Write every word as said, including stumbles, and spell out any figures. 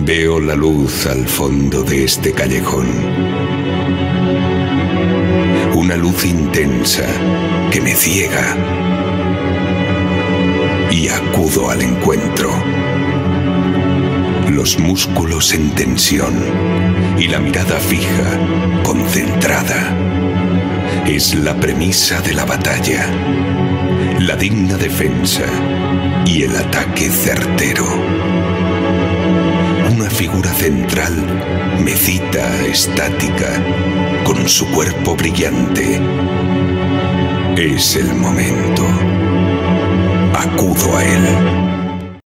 Veo la luz al fondo de este callejón. Una luz intensa que me ciega. Y acudo al encuentro. Los músculos en tensión y la mirada fija, concentrada. Es la premisa de la batalla, la digna defensa y el ataque certero. Una figura central me cita estática, con su cuerpo brillante. Es el momento. Acudo a él.